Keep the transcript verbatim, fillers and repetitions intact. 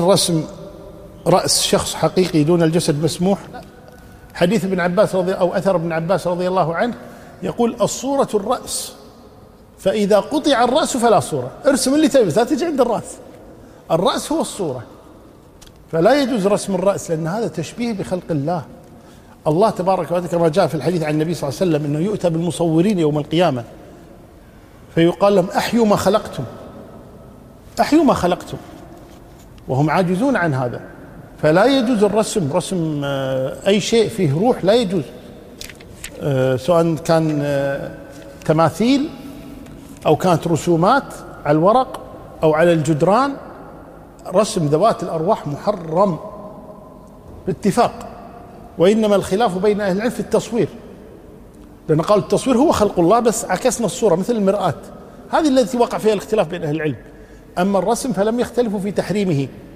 الرسم رأس شخص حقيقي دون الجسد مسموح؟ حديث ابن عباس رضي أو أثر ابن عباس رضي الله عنه يقول الصورة الرأس، فإذا قطع الرأس فلا صورة. ارسم اللي تبي، لا تجي عند الرأس، الرأس هو الصورة. فلا يجوز رسم الرأس لأن هذا تشبيه بخلق الله. الله تبارك وتعالى كما جاء في الحديث عن النبي صلى الله عليه وسلم أنه يؤتى بالمصورين يوم القيامة فيقال لهم أحيوا ما خلقتم، أحيوا ما خلقتم، وهم عاجزون عن هذا. فلا يجوز الرسم، رسم أي شيء فيه روح لا يجوز، سواء كان تماثيل أو كانت رسومات على الورق أو على الجدران. رسم ذوات الأرواح محرم باتفاق، وإنما الخلاف بين أهل العلم في التصوير، لأن قالوا التصوير هو خلق الله بس عكسنا الصورة مثل المرآة، هذه التي وقع فيها الاختلاف بين أهل العلم. أما الرسم فلم يختلفوا في تحريمه.